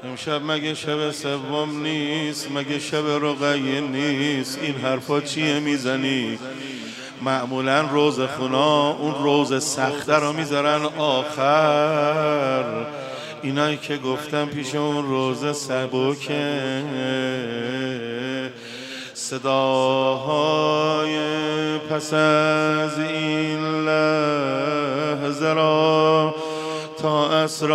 امشب مگه شب سوم نیست؟ مگه شب رقیه نیست؟ این حرفا چیه میزنی؟ معمولا روزخونا اون روز سخته رو میذارن آخر، اینایی که گفتم پیش اون روز سبکه. صداهای پس از این لحظه را تا عصر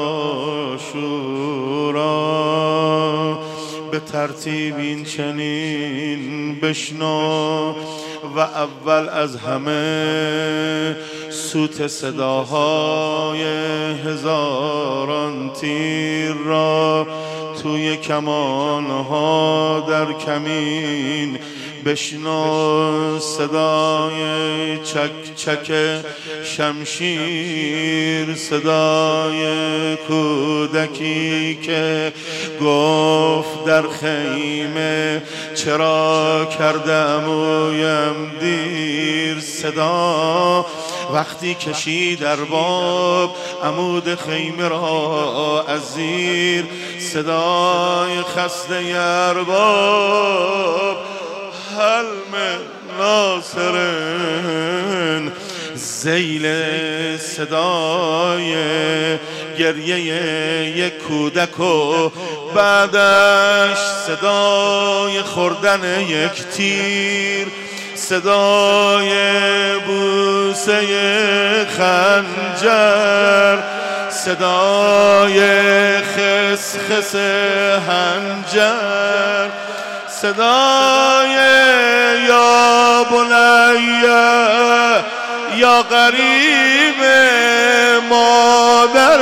عاشورا به ترتیب این چنین بشنو و اول از همه سوت صداهای هزاران تیر را توی کمانها در کمین بشنو. صدای چک چک شمشیر، صدای کودکی که گفت در خیمه چرا کردم اویم دیر. صدا وقتی کشید ارباب عمود خیمه را از زیر، صدای خسته ارباب حلم ناصرن، ذیل صدای گریه یک کودک و بعدش صدای خوردن یک تیر، صدای بوسه خنجر، صدای خسخس هنجر، صدای یا بنیه یا غریب مادر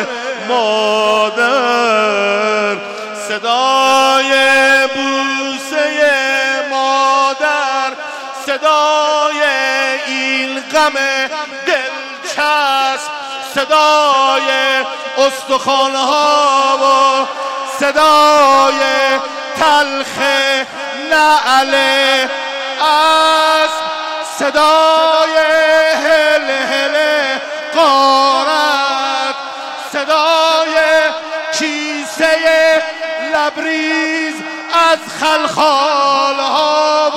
مادر، صدای بوسه مادر، صدای این غم دلچسب، صدای استخوان‌ها و صدای تلخ نعل اسب، صدای هل هل غارت، صدای کیسه لبریز از خلخال‌ها و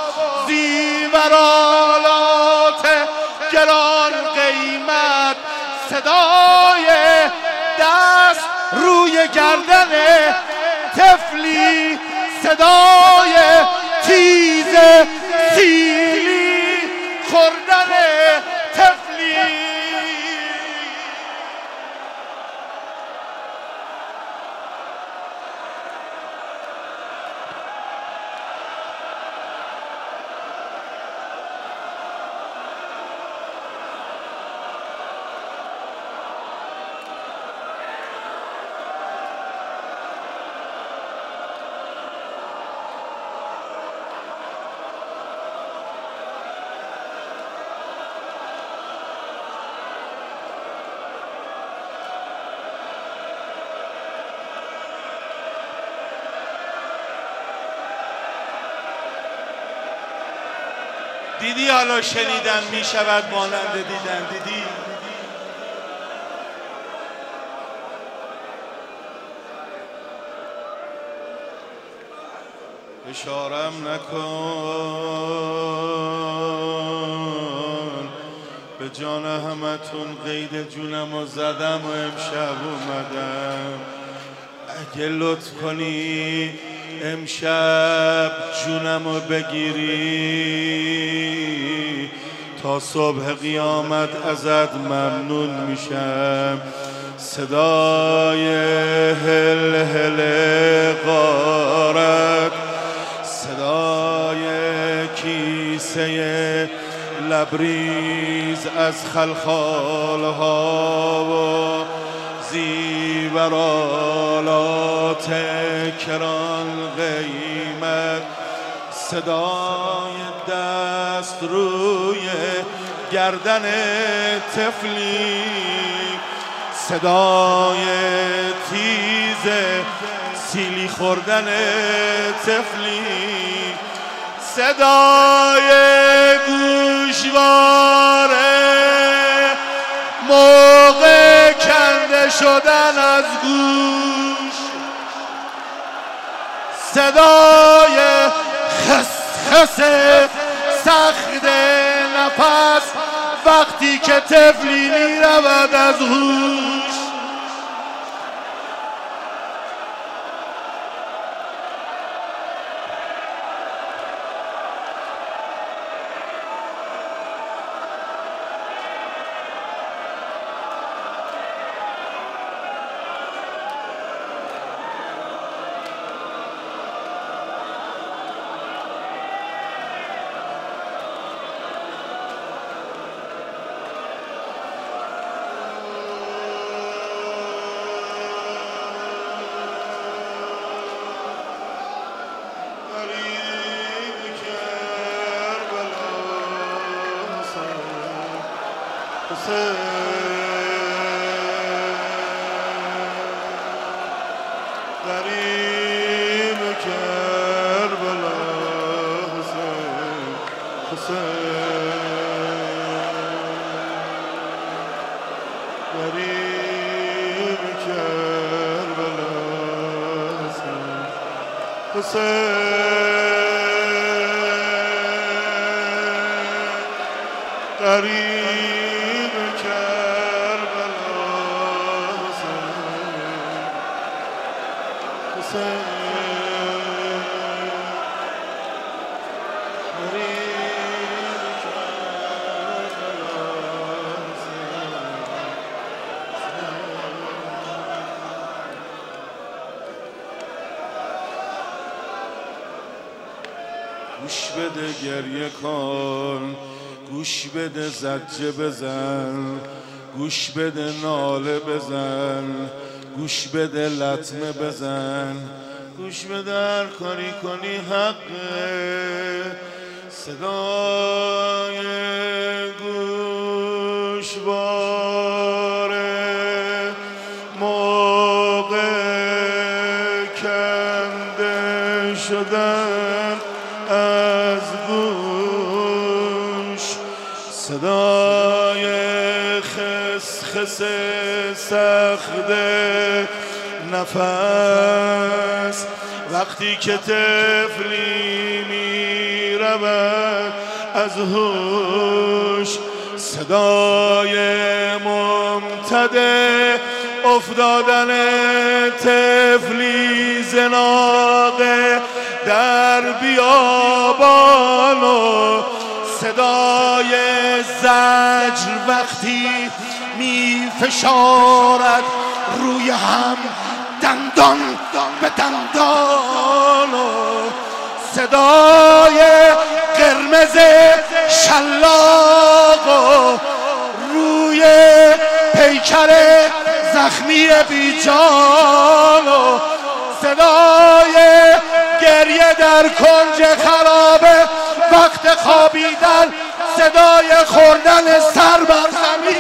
زیورالات گران قیمت، صدای دست روی گردن طفلی، صدای تیز سیلی خوردن طفلی. دیدی حالا شنیدن می شود مانند دیدن؟ دیدی؟ اشارم نکن به جان همتون، قید جونم و زدم و امشب اومدم. اگه لطف کنی امشب جونمو بگیری تا صبح قیامت ازت ممنون میشم. صدای هل هل غارت، صدای کیسه لبریز از خلخال‌ها و زیورالات کران قیمت، صدای دست روی گردن طفلی، صدای تیز سیلی خوردن طفلی، صدای گوشواره موقع کنده شدن از گوش، صدای خس خس سخت نفس وقتی که طفلی می رود از هوش. غریب کربلا حسین غریب کربلا حسین غریب کربلا حسین گوش بده گریه کن، گوش بده زجه بزن، گوش بده ناله بزن، گوش بده لطمه بزن، گوش بده هر کاری کنی حقه. صدای گوشواره موقع کنده شدن از گوش، صدای خسخس سخت نفس وقتی که طفلی می رود از هوش، صدای ممتد افتادن طفلی زناقه در بیابان و صدای زجر وقتی می فشارد روی هم دندان به دندان و صدای قرمز شلاق و روی پیکر زخمی بیجان و صدای گریه در کنج خرابه وقت خوابیدن، صدای خوردن سر بر زمین،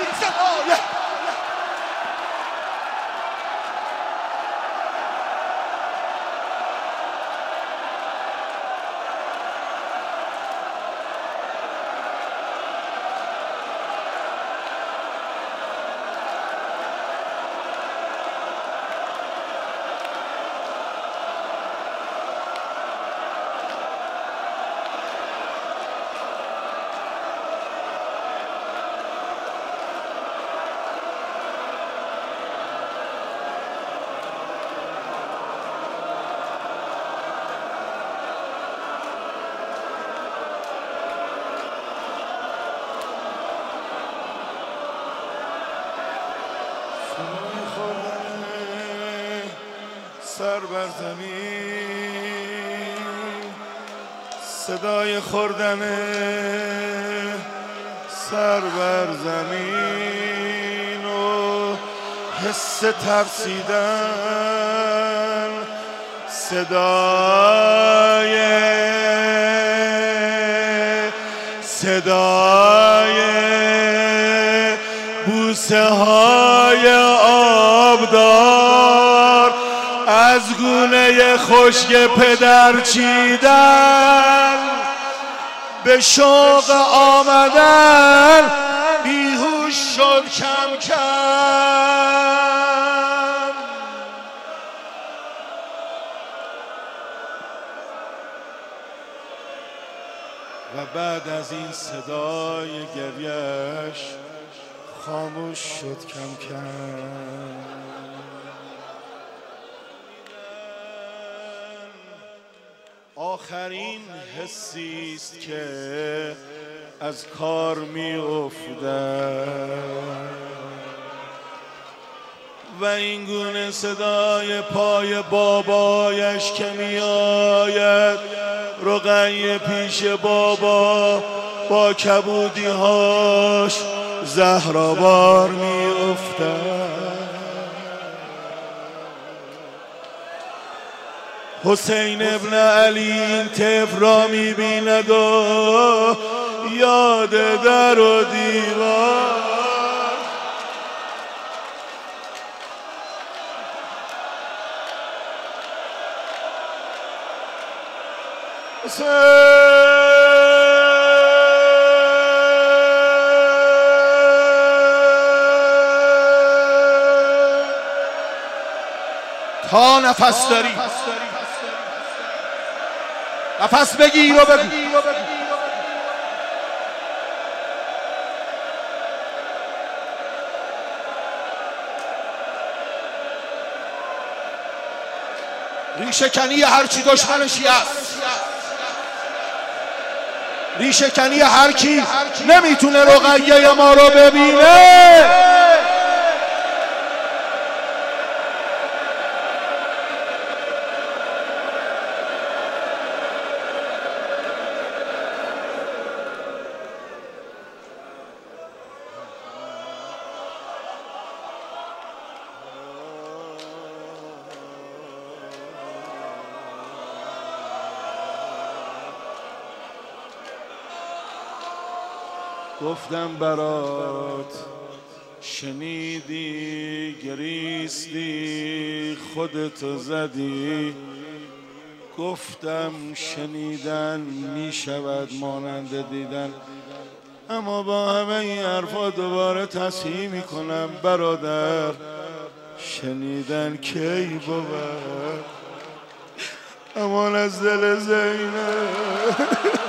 سر بر زمین، صدای خوردن سر بر زمین و حس ترسیدن، صدای بوسه های آبدار از گونه خشک پدر چیدن، به شوق آمدن بیهوش شد کم کم. و بعد از این صدای گریش خاموش شد کم کم. آخرین حسی است که از کار می افتد و این گونه صدای پای بابایش که می آید. رقیه پیش بابا با کبودی هاش زهرآوار می افتد. حسین ابن علی این طفل را می بیند و یاد در و دیوار. تا نفس داری نفس بگیر و بگو. ریشه کنی هرچی دشمنشی است، ریشه کنی هر کی نمیتونه رقیه ما رو ببینه. گفتم برات شنیدی گریستی خودتو زدی. گفتم شنیدن میشود مانند دیدن، اما با همه این حرفا دوباره تصحیح میکنم برادر، شنیدن کی بود امان از دل زینب.